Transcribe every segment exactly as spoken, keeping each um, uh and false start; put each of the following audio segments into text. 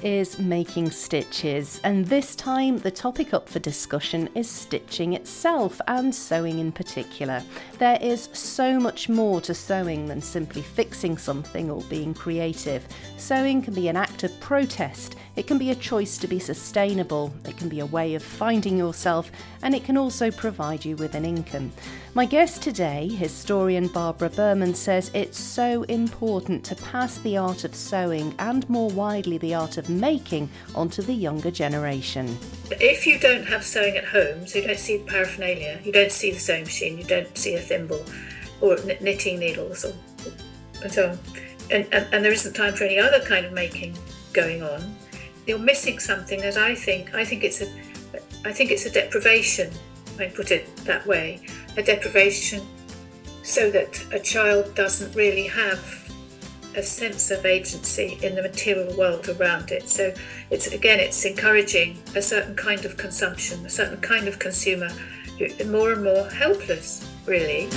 is Making Stitches, and this time the topic up for discussion is stitching itself and sewing in particular. There is so much more to sewing than simply fixing something or being creative. Sewing can be an act of protest, it can be a choice to be sustainable, it can be a way of finding yourself, and it can also provide you with an income. My guest today, historian Barbara Behrman, says it's so important to pass the art of sewing and more widely the art of making onto the younger generation. If you don't have sewing at home, so you don't see the paraphernalia, you don't see the sewing machine, you don't see a thimble or knitting needles or, and so on, and, and, and there isn't time for any other kind of making going on, you're missing something that I think, I think it's a, I think it's a deprivation, if I put it that way, a deprivation so that a child doesn't really have a sense of agency in the material world around it. So it's again, it's encouraging a certain kind of consumption, a certain kind of consumer, more and more helpless, really.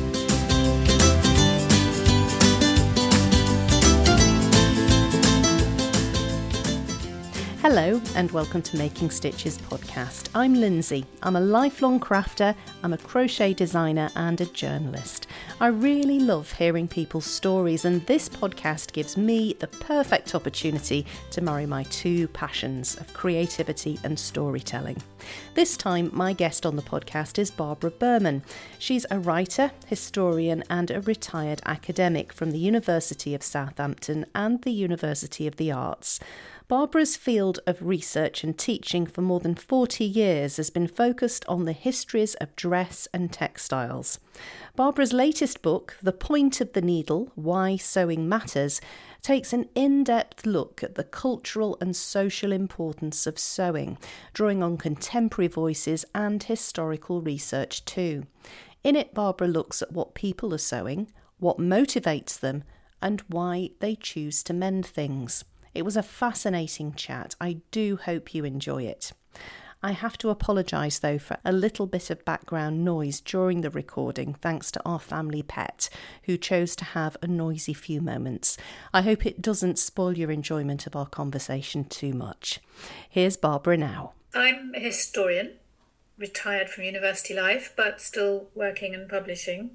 Hello and welcome to Making Stitches podcast. I'm Lindsay. I'm a lifelong crafter, I'm a crochet designer and a journalist. I really love hearing people's stories, and this podcast gives me the perfect opportunity to marry my two passions of creativity and storytelling. This time my guest on the podcast is Barbara Behrman. She's a writer, historian and a retired academic from the University of Southampton and the University of the Arts. Barbara's field of research and teaching for more than forty years has been focused on the histories of dress and textiles. Barbara's latest book, The Point of the Needle, Why Sewing Matters, takes an in-depth look at the cultural and social importance of sewing, drawing on contemporary voices and historical research too. In it, Barbara looks at what people are sewing, what motivates them, and why they choose to mend things. It was a fascinating chat. I do hope you enjoy it. I have to apologise though for a little bit of background noise during the recording, thanks to our family pet, who chose to have a noisy few moments. I hope it doesn't spoil your enjoyment of our conversation too much. Here's Barbara now. I'm a historian, retired from university life, but still working and publishing.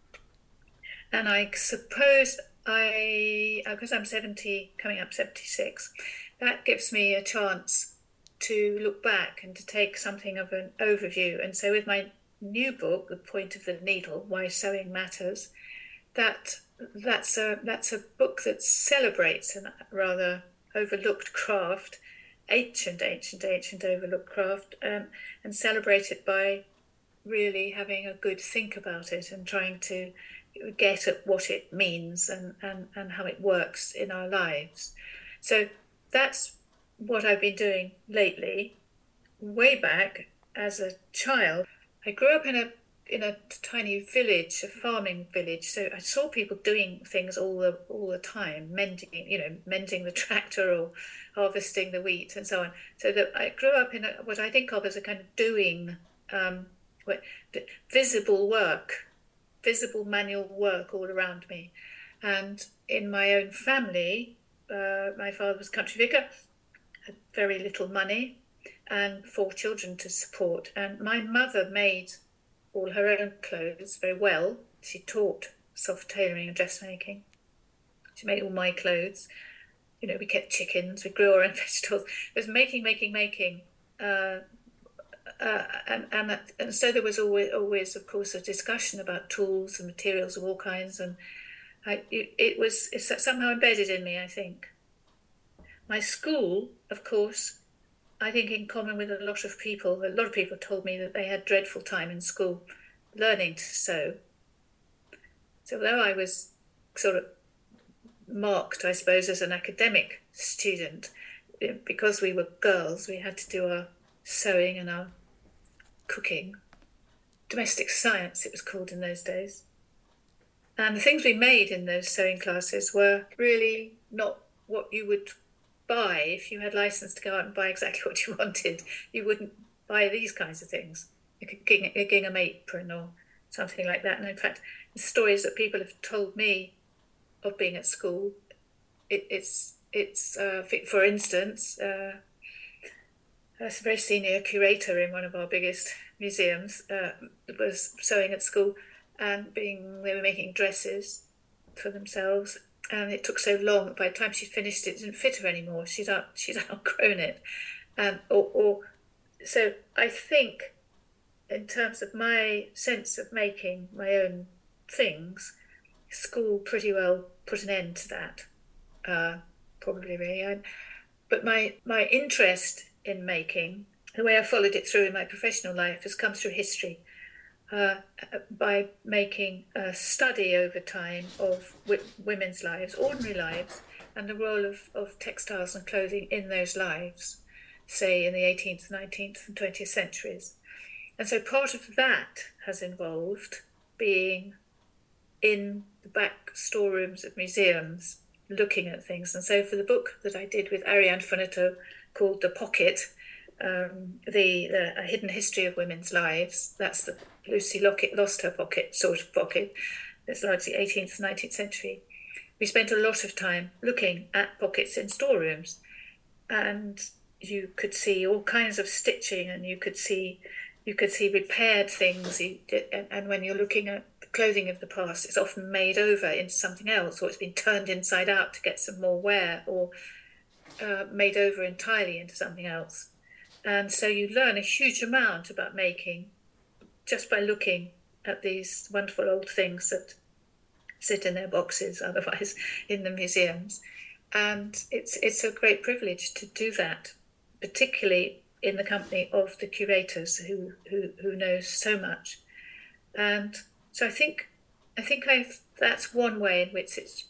And I suppose I, because I'm seventy, coming up seventy-six, that gives me a chance to look back and to take something of an overview. And so with my new book, The Point of the Needle, Why Sewing Matters, that that's a that's a book that celebrates a rather overlooked craft, ancient, ancient, ancient overlooked craft, um, and celebrate it by really having a good think about it and trying to get at what it means and, and, and how it works in our lives. So that's what I've been doing lately. Way back as a child, I grew up in a in a tiny village, a farming village. So I saw people doing things all the all the time, mending, you know, mending the tractor or harvesting the wheat and so on. So that I grew up in a, what I think of as a kind of doing, um, visible work. visible manual work all around me. And in my own family, uh, my father was country vicar, had very little money and four children to support. And my mother made all her own clothes very well. She taught soft tailoring and dressmaking. She made all my clothes. You know, we kept chickens, we grew our own vegetables. It was making, making, making. Uh, Uh, and, and and so there was always, always, of course, a discussion about tools and materials of all kinds, and I, it, it was it's somehow embedded in me, I think. My school, of course, I think in common with a lot of people, a lot of people told me that they had dreadful time in school learning to sew. So although I was sort of marked, I suppose, as an academic student, because we were girls, we had to do our sewing and our cooking, domestic science it was called in those days. And the things we made in those sewing classes were really not what you would buy if you had license to go out and buy exactly what you wanted. You wouldn't buy these kinds of things, like a, ging- a gingham apron or something like that. And in fact, the stories that people have told me of being at school, it, it's it's uh, for instance, uh, a very senior curator in one of our biggest museums uh, was sewing at school, and being they were making dresses for themselves, and it took so long that by the time she finished it, it didn't fit her anymore. She'd out, she'd outgrown it, and or, or so I think in terms of my sense of making my own things, school pretty well put an end to that, uh, probably really. I, but my my interest in making, the way I followed it through in my professional life, has come through history, uh, by making a study over time of w- women's lives, ordinary lives, and the role of, of textiles and clothing in those lives, say in the eighteenth, nineteenth and twentieth centuries. And so part of that has involved being in the back storerooms of museums, looking at things. And so for the book that I did with Ariane Funito called The Pocket, um, the, the A Hidden History of Women's Lives, that's the Lucy Lockett lost her pocket, sort of pocket. It's largely eighteenth, nineteenth century. We spent a lot of time looking at pockets in storerooms, and you could see all kinds of stitching, and you could see you could see repaired things. You, and when you're looking at the clothing of the past, it's often made over into something else, or it's been turned inside out to get some more wear, or uh, made over entirely into something else. And so you learn a huge amount about making just by looking at these wonderful old things that sit in their boxes, otherwise in the museums. And it's it's a great privilege to do that, particularly in the company of the curators who who, who know so much. And so I think I think I've, that's one way in which it's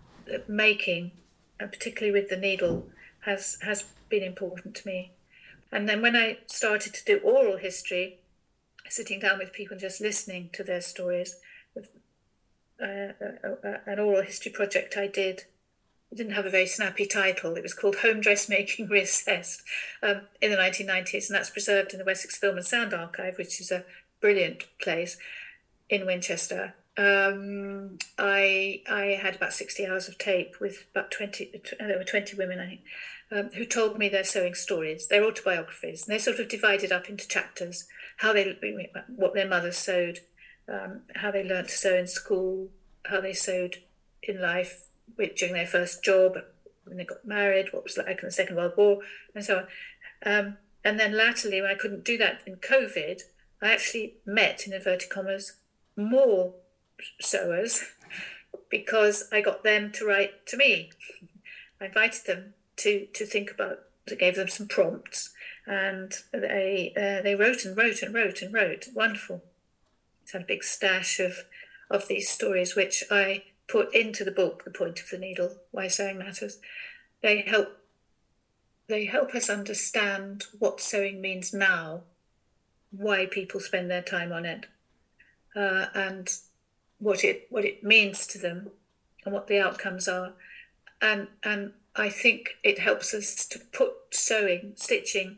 making, and particularly with the needle, has has been important to me. And then when I started to do oral history, sitting down with people and just listening to their stories, with uh, uh, an oral history project I did, it didn't have a very snappy title. It was called Home Dressmaking Reassessed, um, in the nineteen nineties, and that's preserved in the Wessex Film and Sound Archive, which is a brilliant place in Winchester. Um, I I had about sixty hours of tape with about twenty, there were twenty women, I think, um, who told me their sewing stories, their autobiographies, and they sort of divided up into chapters, how they, what their mothers sewed, um, how they learnt to sew in school, how they sewed in life, during their first job, when they got married, what it was like in the Second World War, and so on. Um, and then latterly, when I couldn't do that in COVID, I actually met, in inverted commas, more sewers, because I got them to write to me. I invited them to to think about, I gave them some prompts, and they uh, they wrote and wrote and wrote and wrote. Wonderful. It's had a big stash of of these stories, which I put into the book, The Point of the Needle, Why Sewing Matters. They help they help us understand what sewing means now, why people spend their time on it, uh, and what it what it means to them, and what the outcomes are. And and I think it helps us to put sewing, stitching,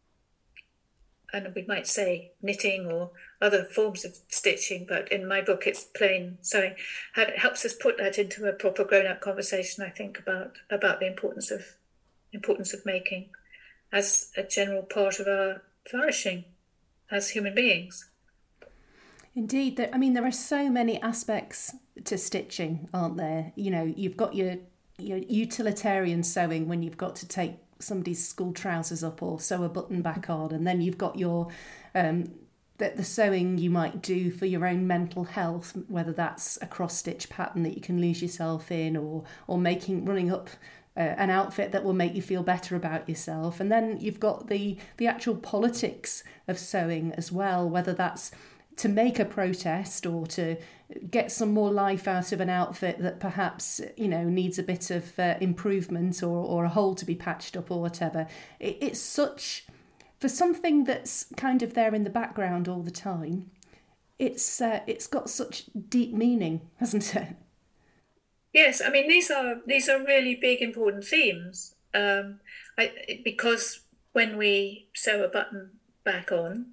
and we might say knitting or other forms of stitching, but in my book it's plain sewing. It helps us put that into a proper grown-up conversation, I think, about about the importance of importance of making as a general part of our flourishing as human beings. Indeed, there, I mean, there are so many aspects to stitching, aren't there? You know, you've got your your utilitarian sewing when you've got to take somebody's school trousers up or sew a button back on, and then you've got your um, the, the sewing you might do for your own mental health, whether that's a cross stitch pattern that you can lose yourself in, or or making running up uh, an outfit that will make you feel better about yourself, and then you've got the the actual politics of sewing as well, whether that's to make a protest or to get some more life out of an outfit that perhaps, you know, needs a bit of uh, improvement, or, or a hole to be patched up or whatever. It, it's such, for something that's kind of there in the background all the time, it's uh, it's got such deep meaning, hasn't it? Yes, I mean, these are these are really big, important themes, um, I, because when we sew a button back on,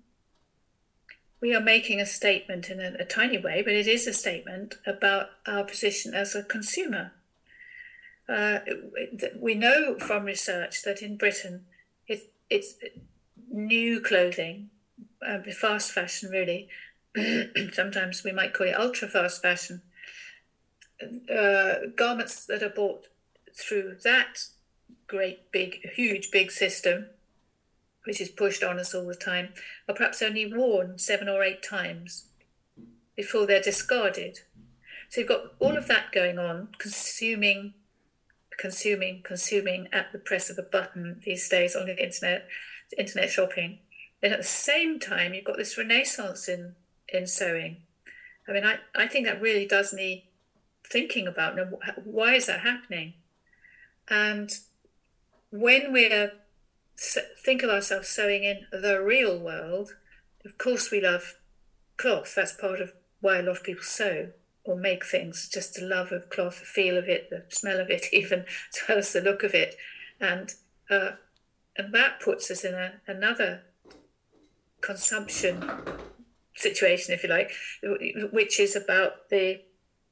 we are making a statement in a, a tiny way, but it is a statement about our position as a consumer. Uh, we know from research that in Britain, it, it's new clothing, uh, fast fashion really, sometimes we might call it ultra fast fashion, uh, garments that are bought through that great big, huge big system, which is pushed on us all the time, are perhaps only worn seven or eight times before they're discarded. So you've got all of that going on, consuming consuming, consuming at the press of a button these days on the internet, internet shopping. And at the same time, you've got this renaissance in, in sewing. I mean, I, I think that really does need thinking about. You know, why is that happening? And when we think of ourselves sewing in the real world, of course we love cloth. That's part of why a lot of people sew or make things, just the love of cloth, the feel of it, the smell of it, even as well as the look of it. And uh, and that puts us in a, another consumption situation, if you like, which is about the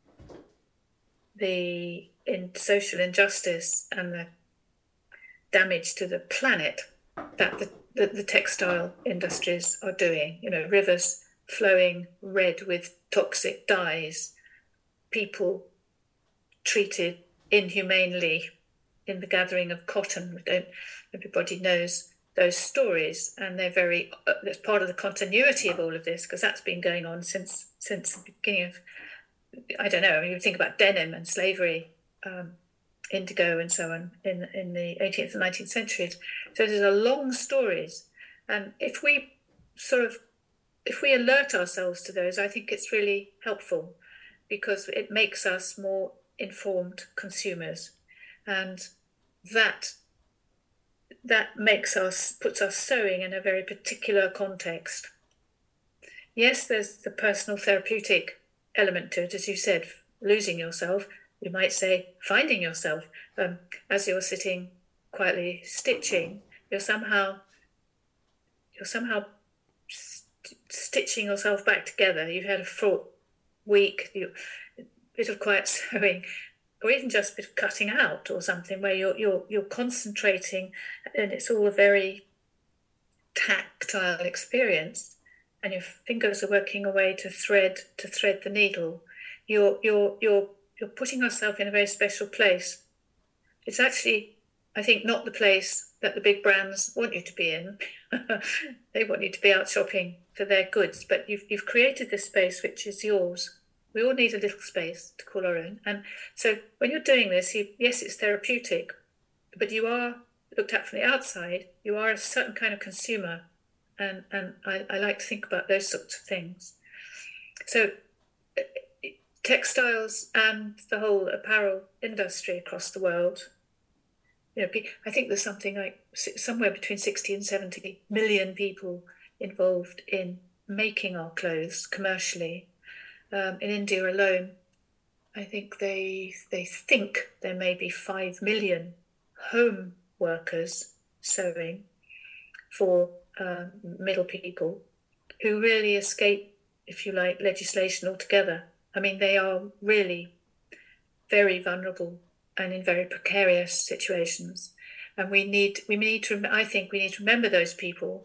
the in social injustice and the damage to the planet that the, the, the textile industries are doing. You know, rivers flowing red with toxic dyes, people treated inhumanely in the gathering of cotton. We don't, everybody knows those stories, and they're very, uh, that's part of the continuity of all of this, because that's been going on since since the beginning of, I don't know, I mean, you think about denim and slavery, um, indigo and so on in, in the eighteenth and nineteenth centuries. So there's a long stories. And if we sort of, if we alert ourselves to those, I think it's really helpful, because it makes us more informed consumers. And that that makes us, puts us sewing in a very particular context. Yes, there's the personal therapeutic element to it, as you said, losing yourself. You might say finding yourself. Um, as you're sitting quietly stitching, you're somehow you're somehow st- stitching yourself back together. You've had a fraught week, you, a bit of quiet sewing, or even just a bit of cutting out or something, where you're you're you're concentrating, and it's all a very tactile experience, and your fingers are working away to thread to thread the needle. You're you're you're you're putting yourself in a very special place. It's actually, I think, not the place that the big brands want you to be in. They want you to be out shopping for their goods, but you've you've created this space which is yours. We all need a little space to call our own. And so when you're doing this, you, yes, it's therapeutic, but you are, looked at from the outside, you are a certain kind of consumer. And, and I, I like to think about those sorts of things. So textiles and the whole apparel industry across the world, you know, I think there's something like somewhere between sixty and seventy million people involved in making our clothes commercially. Um, in India alone, I think they they think there may be five million home workers sewing for uh, middle people who really escape, if you like, legislation altogether. I mean, they are really very vulnerable and in very precarious situations, and we need we need to. I think we need to remember those people,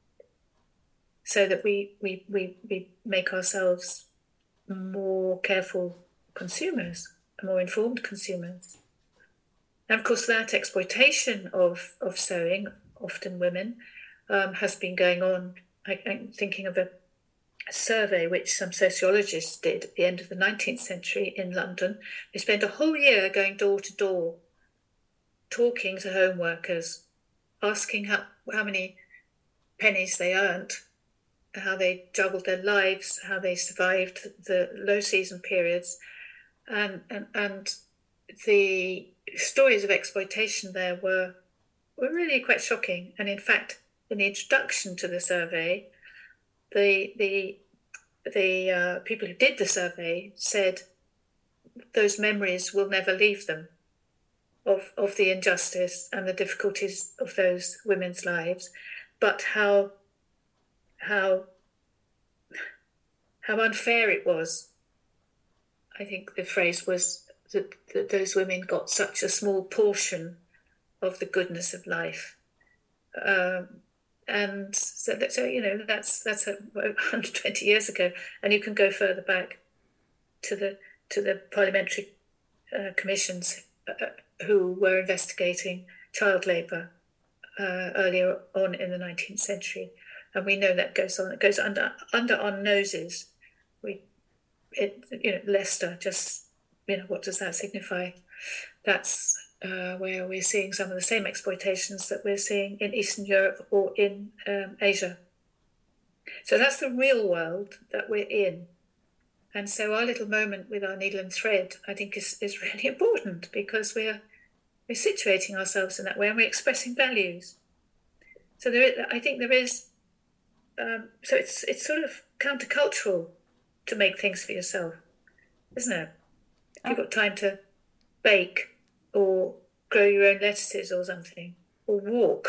so that we we we, we make ourselves more careful consumers, more informed consumers. And of course, that exploitation of, of sewing, often women, um, has been going on. I, I'm thinking of a, a survey which some sociologists did at the end of the nineteenth century in London. They spent a whole year going door to door, talking to home workers, asking how, how many pennies they earned, how they juggled their lives, how they survived the low season periods. And, and, and the stories of exploitation there were, were really quite shocking. And in fact, in the introduction to the survey, the, the, the uh, people who did the survey said those memories will never leave them of, of the injustice and the difficulties of those women's lives, but how how how unfair it was. I think the phrase was that, that those women got such a small portion of the goodness of life. Um, and so, that, so, you know, that's that's a, one hundred twenty years ago, and you can go further back to the to the parliamentary uh, commissions uh, who were investigating child labour uh, earlier on in the nineteenth century, and we know that goes on. It goes under under our noses. We, it, you know, Leicester. Just, you know, what does that signify? That's uh, where we're seeing some of the same exploitations that we're seeing in Eastern Europe or in um, Asia. So that's the real world that we're in. And so our little moment with our needle and thread, I think, is, is really important, because we're we're situating ourselves in that way, and we're expressing values. So there, is, I think there is. Um, so it's it's sort of countercultural to make things for yourself, isn't it? If you've got time to bake or grow your own lettuces or something, or walk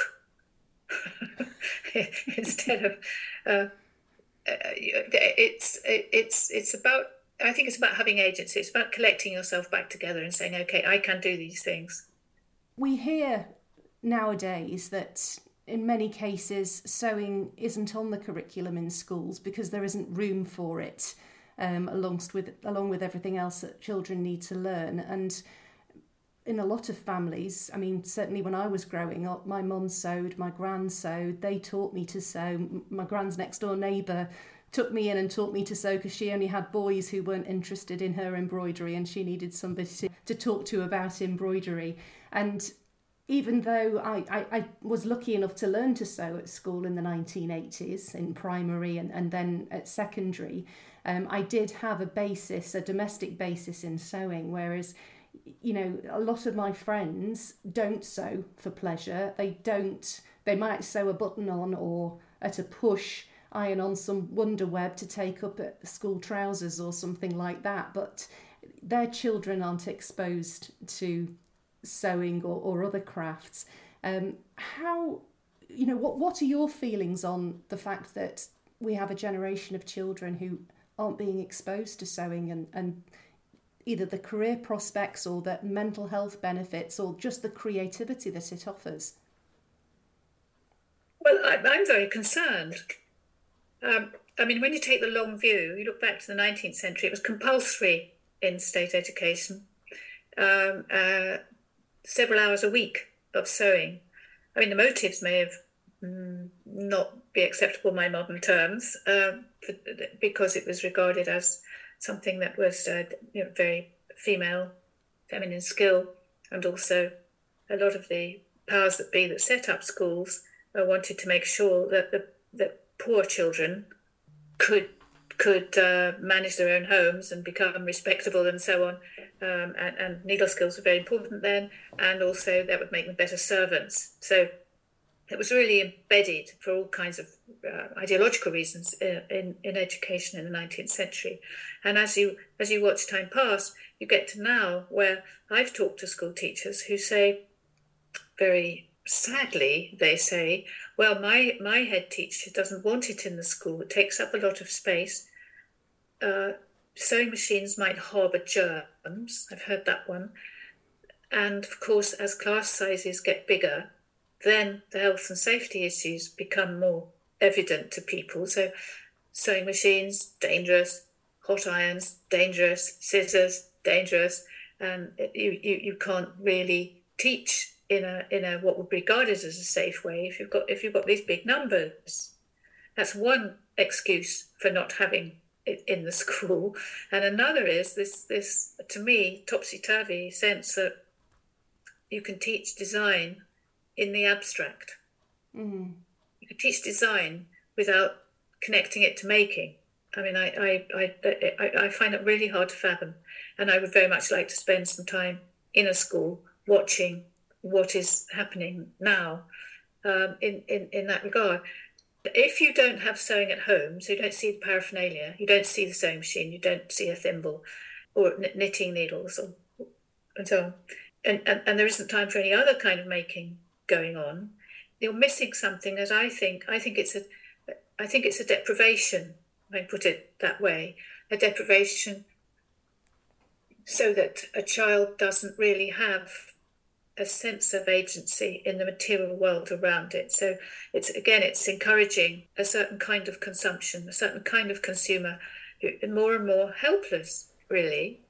instead of. Uh, Uh, it's it's it's about I think it's about having agency. It's about collecting yourself back together and saying, okay, I can do these things. We hear nowadays that in many cases sewing isn't on the curriculum in schools because there isn't room for it, um, alongst with along with everything else that children need to learn. And in a lot of families, I mean, certainly when I was growing up, my mum sewed, my gran sewed, they taught me to sew. My gran's next door neighbour took me in and taught me to sew because she only had boys who weren't interested in her embroidery, and she needed somebody to, to talk to about embroidery. And even though I, I, I was lucky enough to learn to sew at school in the nineteen eighties, in primary and, and then at secondary, um, I did have a basis, a domestic basis in sewing, whereas you know, a lot of my friends don't sew for pleasure. They don't, they might sew a button on or at a push iron on some wonder web to take up at school trousers or something like that. But their children aren't exposed to sewing or, or other crafts. Um, how, you know, what, what are your feelings on the fact that we have a generation of children who aren't being exposed to sewing and, and either the career prospects or the mental health benefits or just the creativity that it offers? Well, I'm very concerned. Um, I mean, when you take the long view, you look back to the nineteenth century, it was compulsory in state education, um, uh, several hours a week of sewing. I mean, the motives may have mm, not be acceptable in my modern terms, uh, because it was regarded as something that was uh, you know, very female, feminine skill, and also a lot of the powers that be that set up schools uh, wanted to make sure that the that poor children could could uh, manage their own homes and become respectable and so on. Um, and, and needle skills were very important then, and also that would make them better servants. So it was really embedded for all kinds of uh, ideological reasons in, in, in education in the nineteenth century. And as you as you watch time pass, you get to now where I've talked to school teachers who say, very sadly, they say, well, my, my head teacher doesn't want it in the school. It takes up a lot of space. Uh, sewing machines might harbour germs. I've heard that one. And of course, as class sizes get bigger, then the health and safety issues become more evident to people. So sewing machines, dangerous, hot irons, dangerous, scissors, dangerous, and you, you, you can't really teach in a in a what would be regarded as a safe way if you've got if you've got these big numbers. That's one excuse for not having it in the school. And another is this this to me topsy-turvy sense that you can teach design in the abstract. Mm. You can teach design without connecting it to making. I mean, I, I, I, I, I find it really hard to fathom. And I would very much like to spend some time in a school watching what is happening now um, in, in, in that regard. If you don't have sewing at home, so you don't see the paraphernalia, you don't see the sewing machine, you don't see a thimble or knitting needles or, and so on, and, and, and there isn't time for any other kind of making going on, you're missing something that I think I think it's a I think it's a deprivation, if I put it that way, a deprivation so that a child doesn't really have a sense of agency in the material world around it. So it's, again, it's encouraging a certain kind of consumption, a certain kind of consumer, who more and more helpless, really.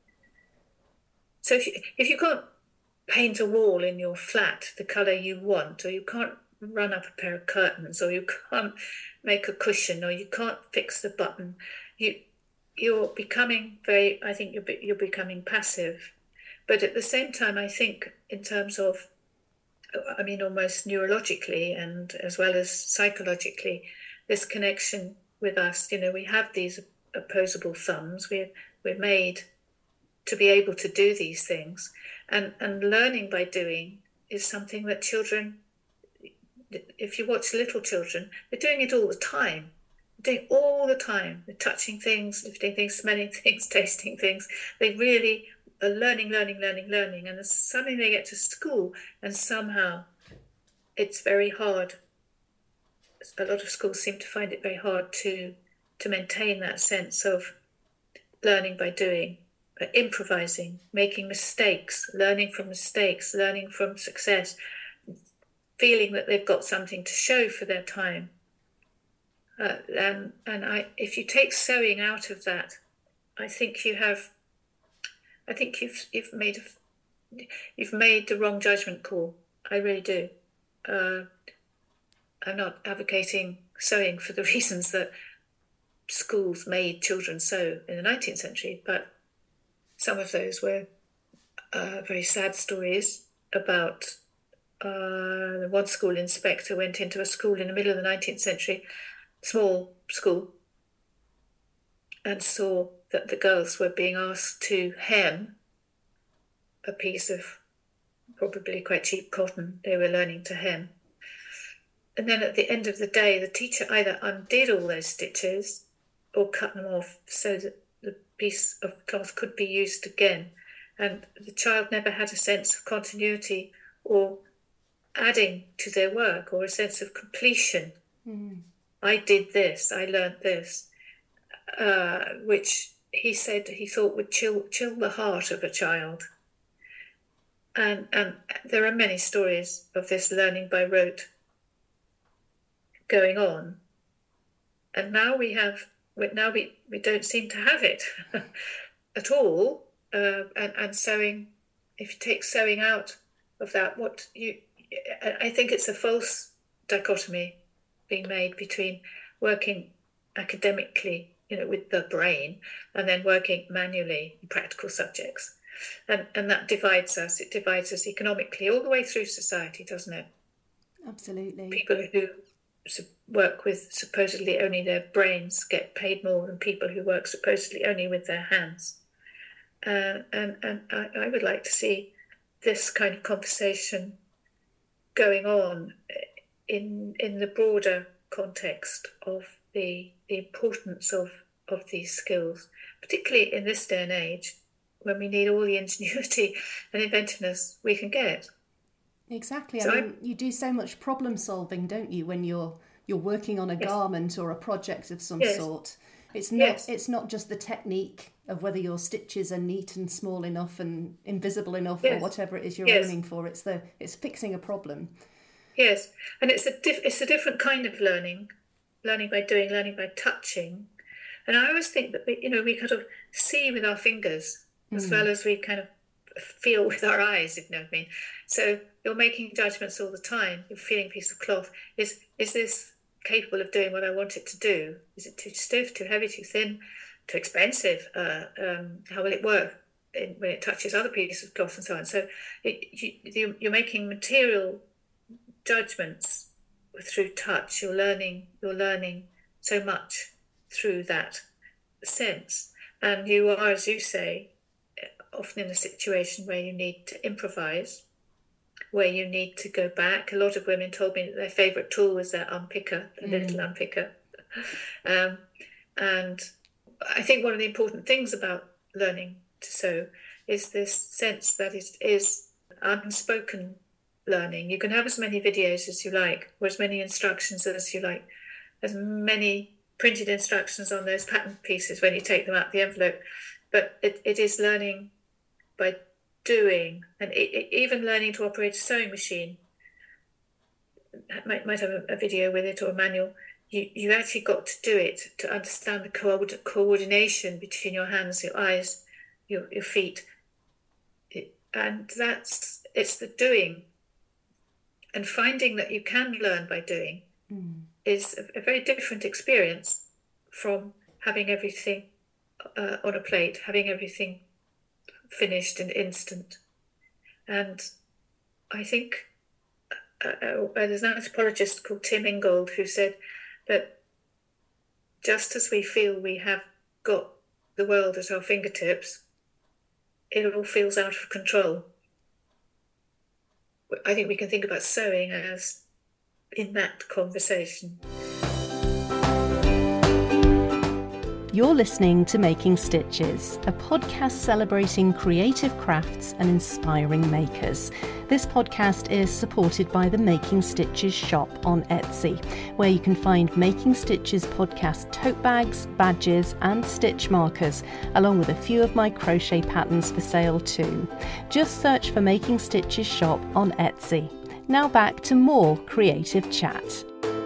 So if you, if you can't paint a wall in your flat the colour you want, or you can't run up a pair of curtains, or you can't make a cushion, or you can't fix the button, you you're becoming very, I think you're, you're becoming passive. But at the same time, I think in terms of, I mean, almost neurologically and as well as psychologically, this connection with us, you know, we have these opposable thumbs. We're, we're made to be able to do these things. And, and learning by doing is something that children, if you watch little children, they're doing it all the time. They're doing all the time. They're touching things, lifting things, smelling things, tasting things. They really are learning, learning, learning, learning. And suddenly they get to school and somehow it's very hard. A lot of schools seem to find it very hard to, to maintain that sense of learning by doing, uh, improvising, making mistakes, learning from mistakes, learning from success, feeling that they've got something to show for their time. Uh, and and I, if you take sewing out of that, I think you have, I think you've you've made a, you've made the wrong judgment call. I really do. Uh, I'm not advocating sewing for the reasons that schools made children sew in the nineteenth century, but some of those were uh, very sad stories about uh, one school inspector went into a school in the middle of the nineteenth century, small school, and saw that the girls were being asked to hem a piece of probably quite cheap cotton they were learning to hem. And then at the end of the day, the teacher either undid all those stitches or cut them off so that the piece of cloth could be used again. And the child never had a sense of continuity or adding to their work or a sense of completion. Mm. I did this, I learned this, uh, which he said he thought would chill chill the heart of a child. And, and there are many stories of this learning by rote going on. And now we have, now we, we don't seem to have it at all. Uh, and, and sewing, if you take sewing out of that, what you, I think it's a false dichotomy being made between working academically, you know, with the brain, and then working manually in practical subjects. And and that divides us. It divides us economically all the way through society, doesn't it? Absolutely. People who work with supposedly only their brains get paid more than people who work supposedly only with their hands. Uh, and and I, I would like to see this kind of conversation going on in in the broader context of the the importance of, of these skills, particularly in this day and age when we need all the ingenuity and inventiveness we can get. Exactly. So I mean, you do so much problem solving, don't you, when you're you're working on a yes. garment or a project of some yes. sort. It's not yes. it's not just the technique of whether your stitches are neat and small enough and invisible enough yes. or whatever it is you're yes. aiming for. It's the it's fixing a problem. Yes, and it's a diff- it's a different kind of learning, learning by doing, learning by touching. And I always think that we, you know, we kind of see with our fingers mm. as well as we kind of feel with our eyes, if you know what I mean. So you're making judgments all the time. You're feeling a piece of cloth. Is is this capable of doing what I want it to do? Is it too stiff, too heavy, too thin, too expensive? Uh, um, how will it work in, when it touches other pieces of cloth and so on? So it, you, you're making material judgments through touch. You're learning. You're learning so much through that sense, and you are, as you say, often in a situation where you need to improvise, where you need to go back. A lot of women told me that their favourite tool was their unpicker, the mm. little unpicker. Um, and I think one of the important things about learning to sew is this sense that it is unspoken learning. You can have as many videos as you like, or as many instructions as you like, as many printed instructions on those pattern pieces when you take them out the envelope. But it, it is learning by doing, and it, it, even learning to operate a sewing machine. Might, might have a, a video with it or a manual. You, you actually got to do it to understand the co- coordination between your hands, your eyes, your, your feet. It, and that's, it's the doing. And finding that you can learn by doing mm. is a, a very different experience from having everything uh, on a plate, having everything finished and instant. And I think uh, uh, there's an anthropologist called Tim Ingold who said that just as we feel we have got the world at our fingertips, it all feels out of control. I think we can think about sewing as in that conversation. You're listening to Making Stitches, a podcast celebrating creative crafts and inspiring makers. This podcast is supported by the Making Stitches shop on Etsy, where you can find Making Stitches podcast tote bags, badges and stitch markers, along with a few of my crochet patterns for sale too. Just search for Making Stitches shop on Etsy. Now back to more creative chat.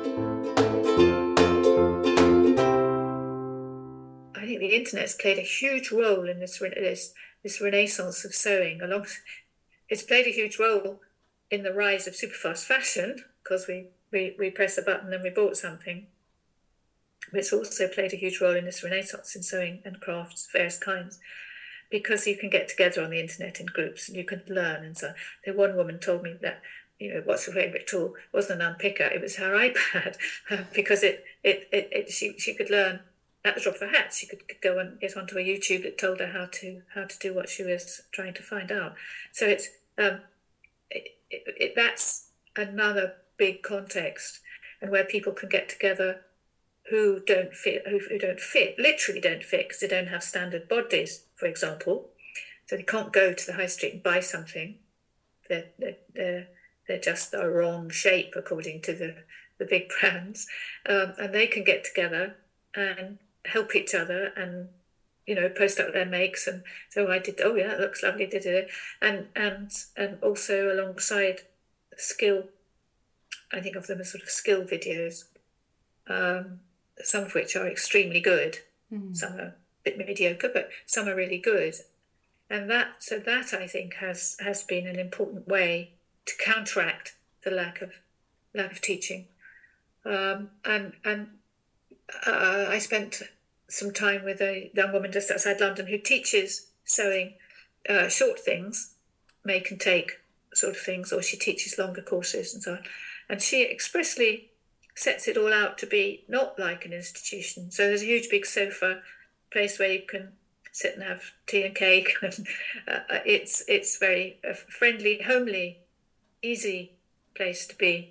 I think the internet has played a huge role in this this, this renaissance of sewing. Along, it's played a huge role in the rise of superfast fashion because we, we, we press a button and we bought something. But it's also played a huge role in this renaissance in sewing and crafts of various kinds because you can get together on the internet in groups and you can learn. And so the one woman told me that, you know, what's her favourite tool? It wasn't an unpicker, it was her iPad because it, it, it, it she, she could learn at the drop of a hat. She could go and get onto a YouTube that told her how to how to do what she was trying to find out. So it's um, it, it, it, that's another big context, and where people can get together who don't fit, who, who don't fit, literally don't fit, because they don't have standard bodies, for example. So they can't go to the high street and buy something. They're they're they're, they're just the wrong shape according to the the big brands, um, and they can get together and help each other and, you know, post up their makes. And so I did, oh yeah, that looks lovely, did it. And, and, and also alongside skill, I think of them as sort of skill videos, um, some of which are extremely good. Mm. Some are a bit mediocre, but some are really good. And that, so that I think has, has been an important way to counteract the lack of, lack of teaching. Um, and, and uh, I spent some time with a young woman just outside London who teaches sewing uh, short things, make and take sort of things, or she teaches longer courses and so on. And she expressly sets it all out to be not like an institution. So there's a huge big sofa, place where you can sit and have tea and cake. And, uh, it's it's very a friendly, homely, easy place to be.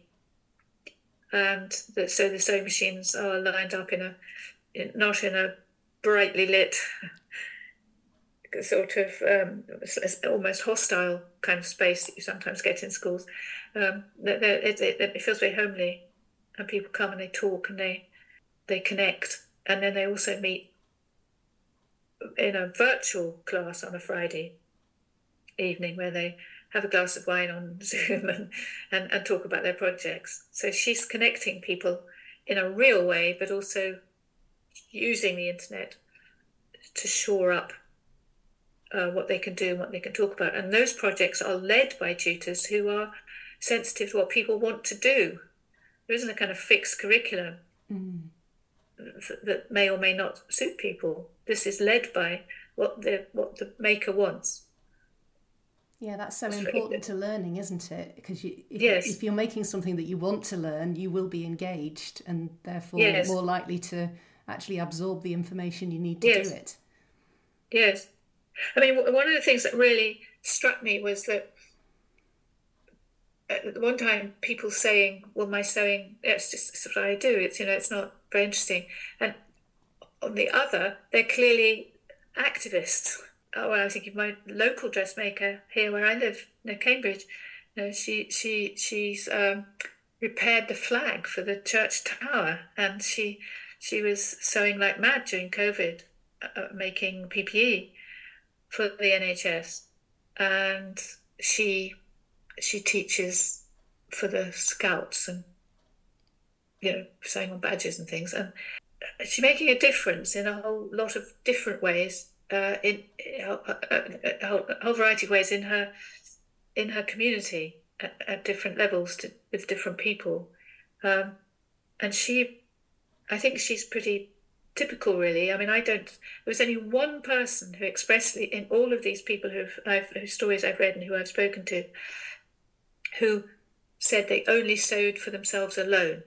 And the, so the sewing machines are lined up in a not in a brightly lit sort of um, almost hostile kind of space that you sometimes get in schools. Um, it, it, it feels very homely, and people come and they talk and they they connect, and then they also meet in a virtual class on a Friday evening where they have a glass of wine on Zoom and, and, and talk about their projects. So she's connecting people in a real way, but also using the internet to shore up uh, what they can do and what they can talk about. And those projects are led by tutors who are sensitive to what people want to do. There isn't a kind of fixed curriculum mm. th- that may or may not suit people. This is led by what the what the maker wants. Yeah, that's so that's important to learning, isn't it? Because you, if, yes. if you're making something that you want to learn, you will be engaged and therefore yes. more likely to actually absorb the information you need to yes. do it. Yes. I mean, one of the things that really struck me was that at one time people saying, well, my sewing, it's just it's what I do. It's, you know, it's not very interesting. And on the other, they're clearly activists. Oh, well, I was thinking of my local dressmaker here where I live, near Cambridge. You know, she she she's um, repaired the flag for the church tower, and she she was sewing like mad during COVID, uh, making P P E for the N H S. and she she teaches for the scouts and, you know, sewing on badges and things, and she's making a difference in a whole lot of different ways, uh, in a, a, a, whole, a whole variety of ways in her in her community at, at different levels to, with different people, um, and she, I think she's pretty typical, really. I mean, I don't. There was only one person who expressly, in all of these people who've I've, whose stories I've read and who I've spoken to, who said they only sewed for themselves alone.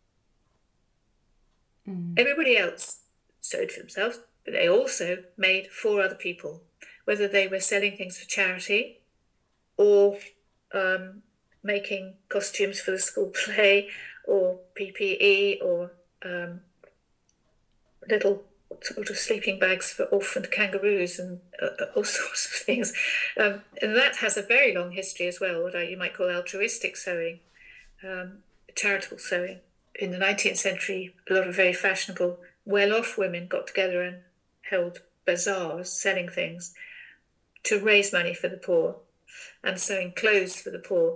Mm. Everybody else sewed for themselves, but they also made for other people, whether they were selling things for charity or um, making costumes for the school play or P P E or um, little sort of sleeping bags for orphaned kangaroos and uh, all sorts of things. Um, and that has a very long history as well, what you might call altruistic sewing, um, charitable sewing. In the nineteenth century, a lot of very fashionable, well-off women got together and held bazaars selling things to raise money for the poor and sewing clothes for the poor.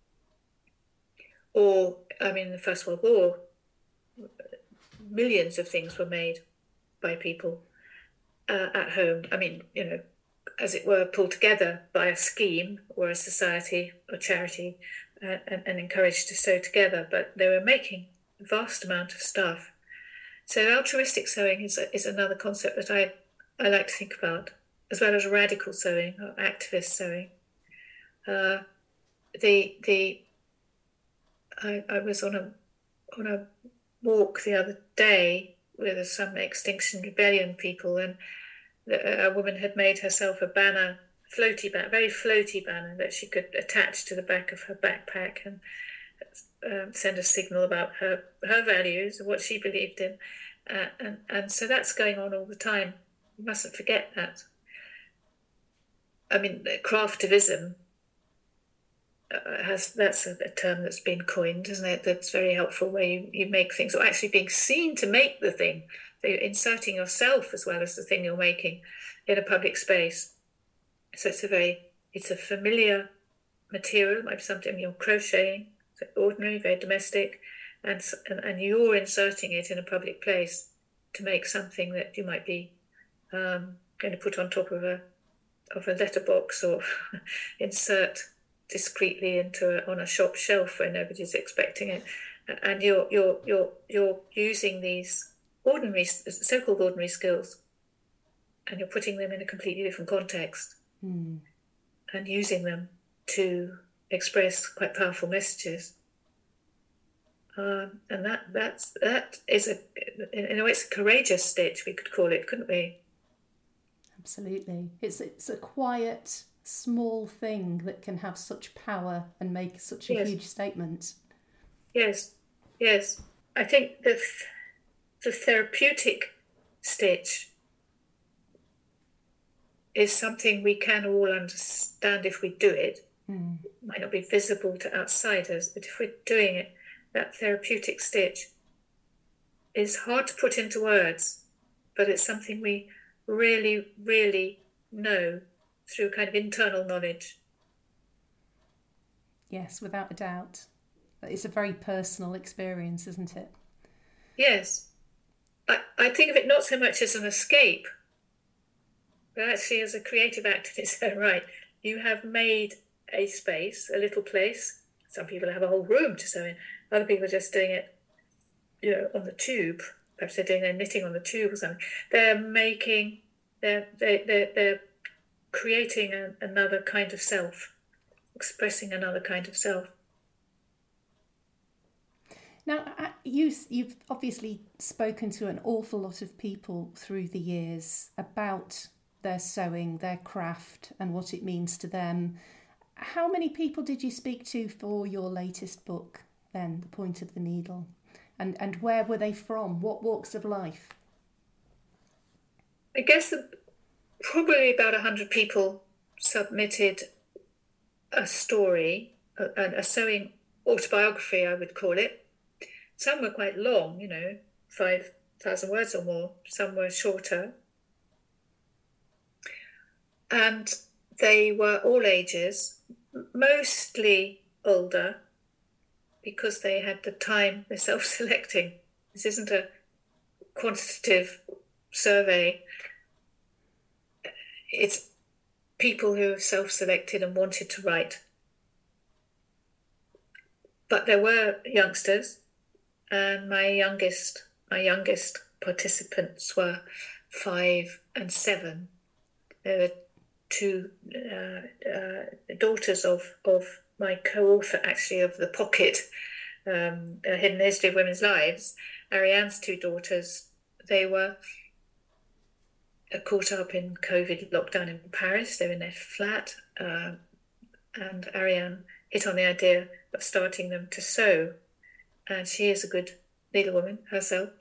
Or, I mean, in the First World War, millions of things were made by people uh, at home. I mean, you know, as it were, pulled together by a scheme or a society or charity uh, and, and encouraged to sew together. But they were making a vast amount of stuff. So altruistic sewing is is another concept that I, I like to think about, as well as radical sewing or activist sewing. Uh, the the I, I was on a on a walk the other day with some Extinction Rebellion people, and a woman had made herself a banner, floaty banner, very floaty banner that she could attach to the back of her backpack and um, send a signal about her her values and what she believed in, uh, and and so that's going on all the time. You mustn't forget that. I mean, craftivism uh, has that's a, a term that's been coined, isn't it? That's very helpful, where you, you make things, or actually being seen to make the thing. So you're inserting yourself as well as the thing you're making in a public space. So it's a very, it's a familiar material, might be something you're crocheting, so ordinary, very domestic, and, and and you're inserting it in a public place to make something that you might be um, going to put on top of a of a letterbox or insert discreetly into a, on a shop shelf where nobody's expecting it, and you're you're you're you're using these ordinary, so-called ordinary skills, and you're putting them in a completely different context, mm. and using them to express quite powerful messages. Um, and that that's that is a in a way it's a courageous stitch, we could call it, couldn't we? Absolutely. It's it's a quiet, small thing that can have such power and make such a yes. huge statement. Yes, yes. I think the the therapeutic stitch is something we can all understand if we do it. Mm. It might not be visible to outsiders, but if we're doing it, that therapeutic stitch is hard to put into words, but it's something we really, really know through kind of internal knowledge. Yes, without a doubt. It's a very personal experience, isn't it? Yes. I, I think of it not so much as an escape, but actually as a creative act in its own right. You have made a space, a little place. Some people have a whole room to sew in. Other people are just doing it, you know, on the tube. Perhaps they're doing their knitting on the tube or something. They're making, they're, they, they're, they're creating a, another kind of self, expressing another kind of self. Now, you, you've obviously spoken to an awful lot of people through the years about their sewing, their craft, and what it means to them. How many people did you speak to for your latest book, then, The Point of the Needle? And and where were they from? What walks of life? I guess that probably about one hundred people submitted a story, a, a sewing autobiography, I would call it. Some were quite long, you know, five thousand words or more. Some were shorter. And they were all ages, mostly older, because they had the time. They're self-selecting. This isn't a quantitative survey. It's people who have self-selected and wanted to write. But there were youngsters, and my youngest, my youngest participants were five and seven. There were two uh, uh, daughters of, of my co-author, actually, of The Pocket, um, A Hidden History of Women's Lives, Ariane's two daughters. They were caught up in COVID lockdown in Paris. They were in their flat, uh, and Ariane hit on the idea of starting them to sew. And she is a good needlewoman herself.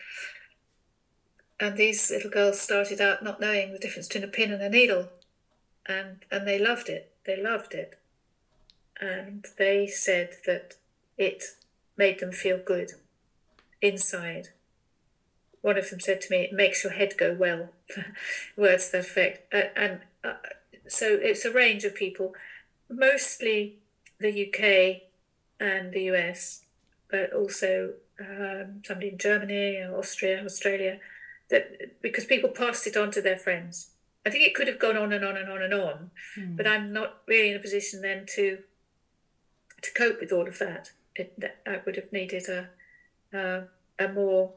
And these little girls started out not knowing the difference between a pin and a needle. And, and they loved it. They loved it. And they said that it made them feel good inside. One of them said to me, "It makes your head go well," words to that effect. Uh, and uh, so it's a range of people, mostly the U K and the U S, but also um, somebody in Germany, Austria, Australia, that because people passed it on to their friends. I think it could have gone on and on and on and on, mm. but I'm not really in a position then to to cope with all of that. It, I would have needed a uh, a more.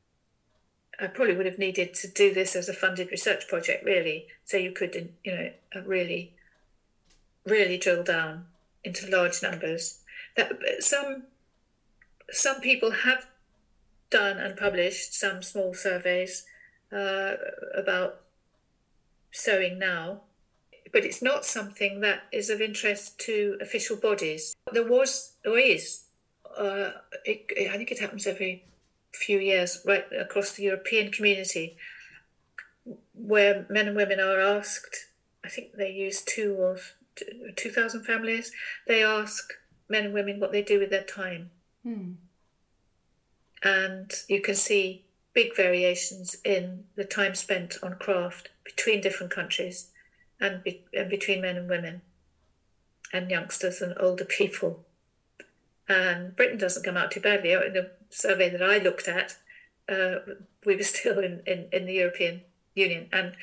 I probably would have needed to do this as a funded research project, really, so you could, you know, really, really drill down into large numbers. That some some people have done and published some small surveys uh, about sewing now, but it's not something that is of interest to official bodies. There was, or is, uh, it, I think it happens every few years right across the European community, where men and women are asked, I think they use two or two thousand families, they ask men and women what they do with their time. Hmm. And you can see big variations in the time spent on craft between different countries and, be, and between men and women and youngsters and older people. And Britain doesn't come out too badly. In the survey that I looked at, uh, we were still in, in, in the European Union, and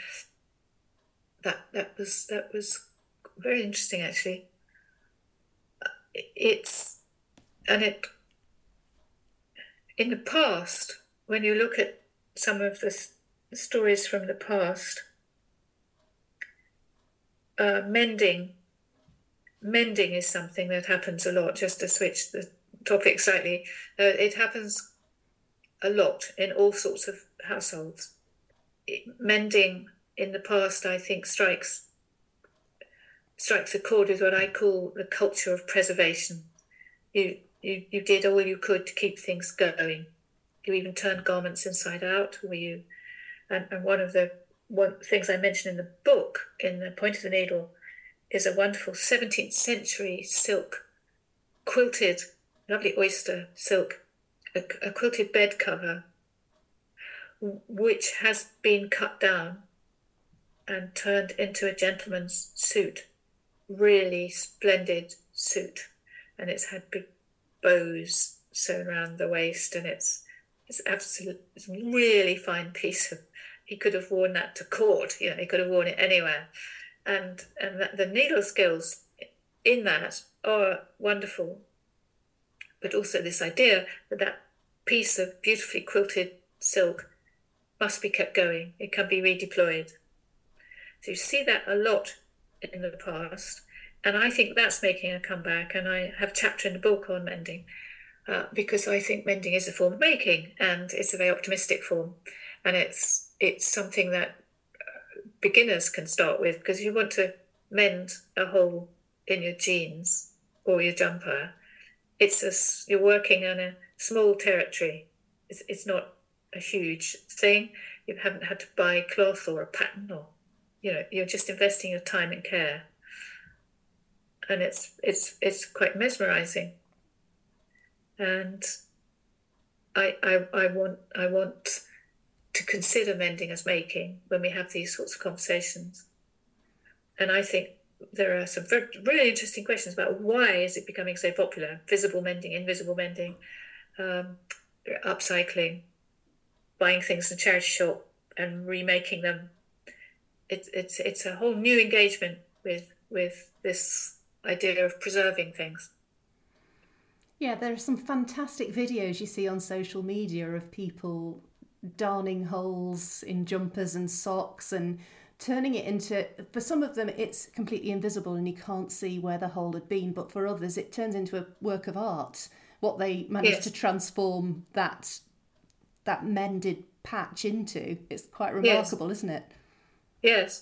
that that was that was very interesting, actually. It's and it in the past, when you look at some of the s- stories from the past, uh, mending. Mending is something that happens a lot, just to switch the topic slightly. Uh, it happens a lot in all sorts of households. It, mending in the past, I think, strikes strikes a chord with what I call the culture of preservation. You, you, you did all you could to keep things going. You even turned garments inside out, were you? And, and one of the one things I mentioned in the book, in The Point of the Needle, is a wonderful seventeenth century silk, quilted, lovely oyster silk, a, a quilted bed cover, which has been cut down and turned into a gentleman's suit, really splendid suit. And it's had big bows sewn around the waist, and it's it's absolute, it's a really fine piece of, he could have worn that to court, you know, he could have worn it anywhere. And and that, the needle skills in that are wonderful, but also this idea that that piece of beautifully quilted silk must be kept going. It can be redeployed. So you see that a lot in the past, and I think that's making a comeback. And I have a chapter in the book on mending, uh, because I think mending is a form of making, and it's a very optimistic form, and it's it's something that beginners can start with, because you want to mend a hole in your jeans or your jumper. It's a, you're working on a small territory. It's, it's not a huge thing. You haven't had to buy cloth or a pattern, or, you know, you're just investing your time and care. And it's it's it's quite mesmerizing. And I I I want I want to consider mending as making when we have these sorts of conversations. And I think there are some very, really interesting questions about why is it becoming so popular? Visible mending, invisible mending, um, upcycling, buying things in a charity shop and remaking them. It's it's it's a whole new engagement with with this idea of preserving things. Yeah, there are some fantastic videos you see on social media of people darning holes in jumpers and socks and turning it into, for some of them it's completely invisible and you can't see where the hole had been, but for others it turns into a work of art, what they managed Yes. to transform that that mended patch into. It's quite Yes. remarkable, isn't it? Yes.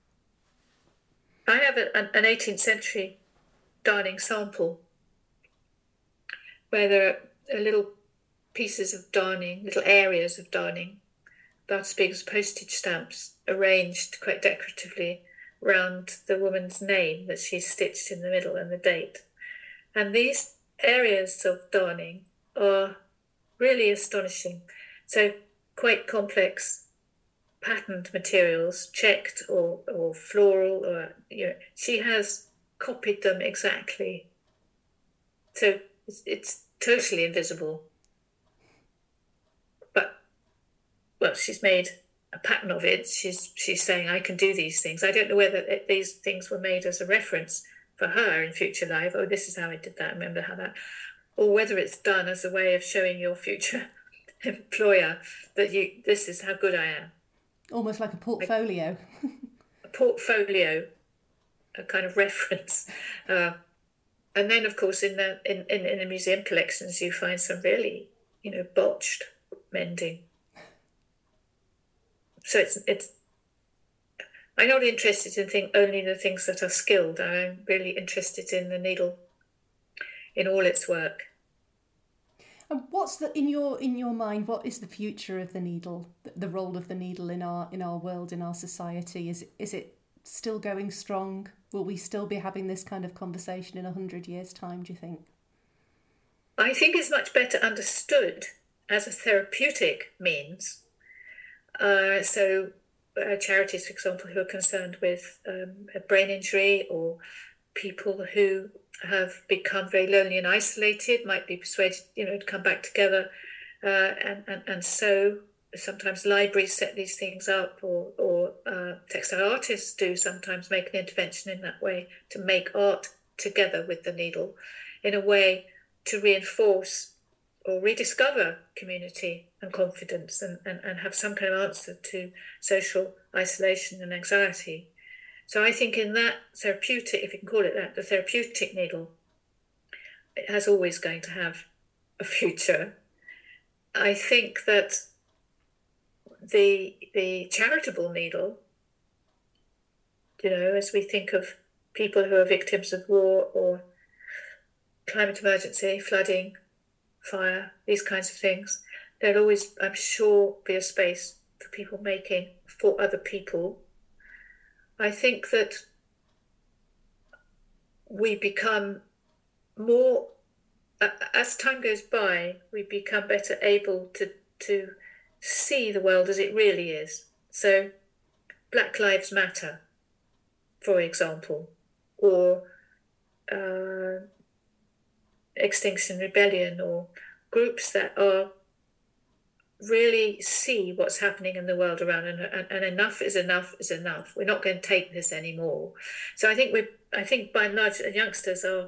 I have a, an eighteenth century darning sample where there are little pieces of darning, little areas of darning, about as big as postage stamps, arranged quite decoratively round the woman's name that she's stitched in the middle and the date. And these areas of darning are really astonishing. So quite complex patterned materials, checked or, or floral, or you know, she has copied them exactly. So it's, it's totally invisible. But, well, she's made a pattern of it. She's she's saying, I can do these things. I don't know whether it, these things were made as a reference for her in future life. Oh, this is how I did that. I remember how that. Or whether it's done as a way of showing your future employer that you this is how good I am. Almost like a portfolio. Like a portfolio, a kind of reference. Uh, and then, of course, in the in, in, in the museum collections, you find some really, you know, botched mending. So it's it's. I'm not interested in think only the things that are skilled. I'm really interested in the needle, in all its work. And what's the in your in your mind? What is the future of the needle? The, the role of the needle in our in our world, in our society? Is is it still going strong? Will we still be having this kind of conversation in a hundred years' time? Do you think? I think it's much better understood as a therapeutic means. Uh, so uh, charities, for example, who are concerned with um, a brain injury, or people who have become very lonely and isolated might be persuaded, you know, to come back together. Uh, and, and, and so sometimes libraries set these things up, or, or uh, textile artists do sometimes make an intervention in that way, to make art together with the needle in a way to reinforce or rediscover community and confidence, and, and, and have some kind of answer to social isolation and anxiety. So I think in that therapeutic, if you can call it that, the therapeutic needle, it has always going to have a future. I think that the the charitable needle, you know, as we think of people who are victims of war or climate emergency, flooding, fire, these kinds of things, there'll always, I'm sure, be a space for people making for other people. I think that we become more, as time goes by, we become better able to, to see the world as it really is. So Black Lives Matter, for example, or uh, Extinction Rebellion, or groups that are really see what's happening in the world around, and, and, and enough is enough is enough. We're not going to take this anymore. So I think we, I think by and large, youngsters are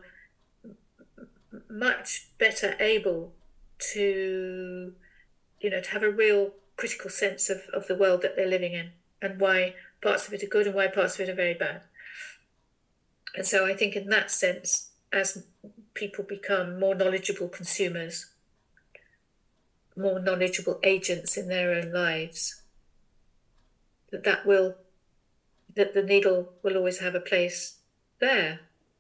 much better able to, you know, to have a real critical sense of, of the world that they're living in, and why parts of it are good and why parts of it are very bad. And so I think in that sense, as people become more knowledgeable consumers, more knowledgeable agents in their own lives, that that will, that the needle will always have a place there.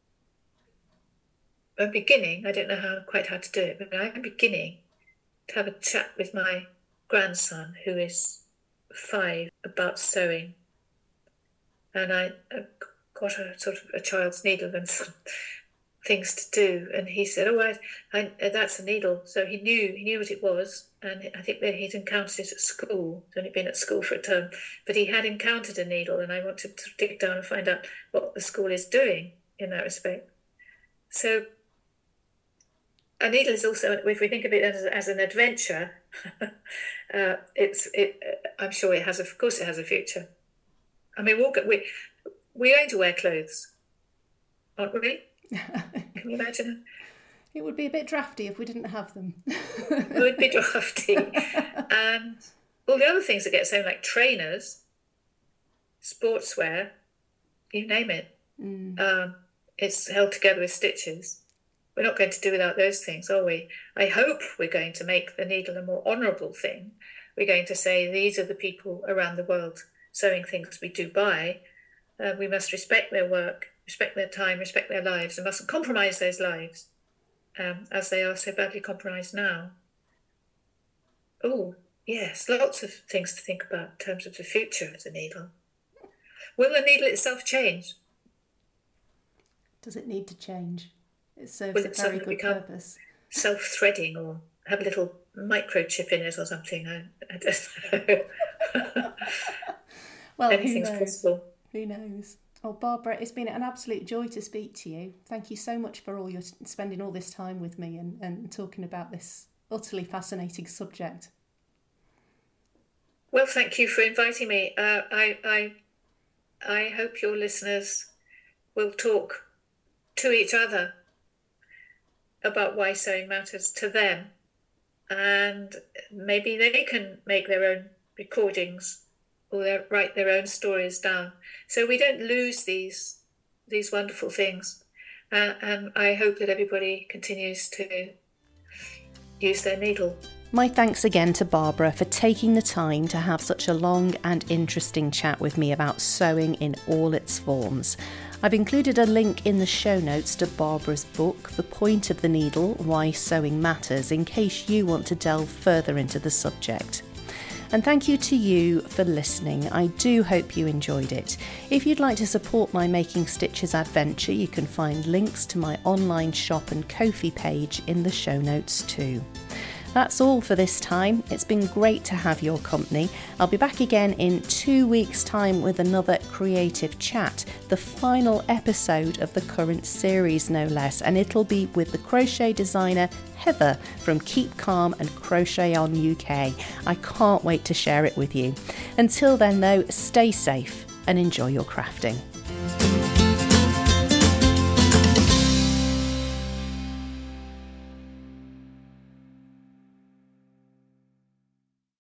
I'm beginning, I don't know how quite how to do it, but I'm beginning to have a chat with my grandson, who is five, about sewing. And I, I got a sort of a child's needle and some, things to do, and he said, "Oh, I, I, that's a needle." So he knew he knew what it was, and I think that he'd encountered it at school. He'd only been at school for a term, but he had encountered a needle, and I wanted to dig down and find out what the school is doing in that respect. So a needle is also, if we think of it as, as an adventure, uh, it's it. I'm sure it has, a, of course, it has a future. I mean, we'll get, we we're going to wear clothes, aren't we? Can you imagine? It would be a bit drafty if we didn't have them. It would be drafty. And all the other things that get sewn, like trainers, sportswear, you name it. Mm. Um, it's held together with stitches. We're not going to do without those things, are we? I hope we're going to make the needle a more honourable thing. We're going to say these are the people around the world sewing things we do buy. Uh, we must respect their work, respect their time, respect their lives, and mustn't compromise those lives um, as they are so badly compromised now. Oh, yes, lots of things to think about in terms of the future of the needle. Will the needle itself change? Does it need to change? It serves a very good purpose. Self-threading, or have a little microchip in it or something. I, I don't know. Well, anything's who knows? possible. Who knows? Oh, Barbara, it's been an absolute joy to speak to you. Thank you so much for all your spending all this time with me and, and talking about this utterly fascinating subject. Well, thank you for inviting me. Uh, I, I, I hope your listeners will talk to each other about why sewing matters to them, and maybe they can make their own recordings or write their own stories down, so we don't lose these these wonderful things. Uh, and I hope that everybody continues to use their needle. My thanks again to Barbara for taking the time to have such a long and interesting chat with me about sewing in all its forms. I've included a link in the show notes to Barbara's book, The Point of the Needle, Why Sewing Matters, in case you want to delve further into the subject. And thank you to you for listening. I do hope you enjoyed it. If you'd like to support my Making Stitches adventure, you can find links to my online shop and Ko-fi page in the show notes too. That's all for this time. It's been great to have your company. I'll be back again in two weeks' time with another creative chat, the final episode of the current series, no less, and it'll be with the crochet designer Heather from Keep Calm and Crochet On U K. I can't wait to share it with you. Until then, though, stay safe and enjoy your crafting.